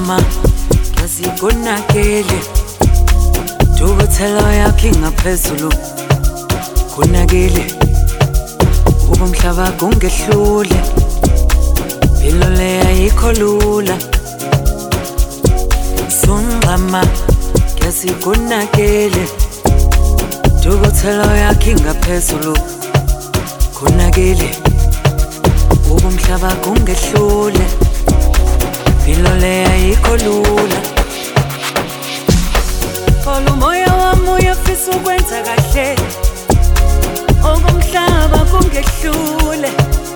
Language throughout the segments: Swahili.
Sungama ngasikonakele Dukuthela yakho ingaphezulu Kunakele Ubumhlaba kungehlule Impilo le ayikho lula Sungama ngasikonakele Dukuthela yakho ingaphezulu Kunakele Ubumhlaba kungehlule Impilo le ayikho lula Xola umoya wami uyafisa ukwenza kahle Okumhlaba kungehlule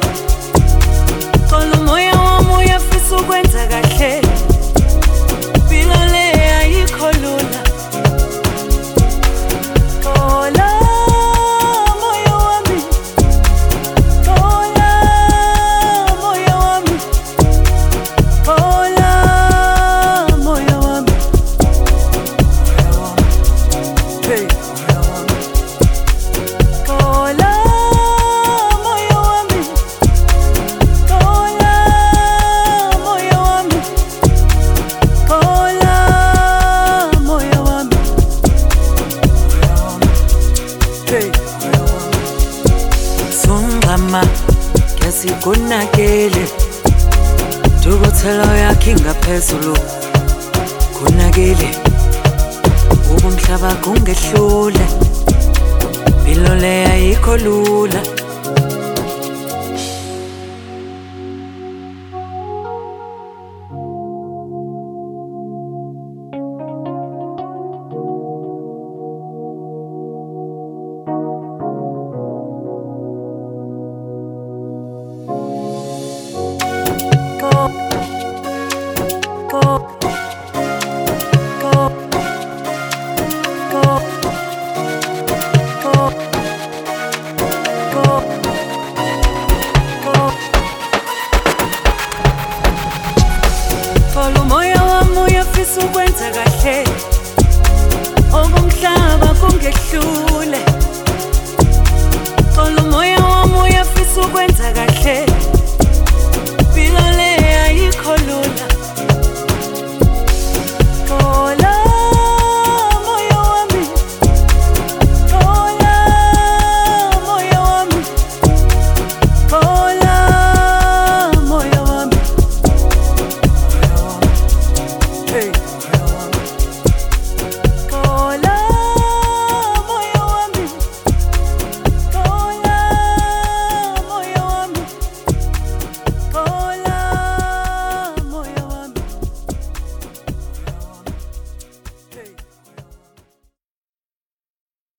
Xola umoya wami uyafisa ukwenza kahle Impilo le ayikho lula Xola moya wami Xola moya wami Xola moya wami Hey moya wami Xola moya wami Xola moya wami Xola moya wami Hey moya wami Sungama ngasikonakele Dukuthela yakho ingaphezulu Kunakele Ubumhlaba kungehlule Impilo le ayikho lula Xola umoya wami uyafisa ukwenza kahle Okumhlaba kungehlule Xola umoya wami uyafisa ukwenza kahle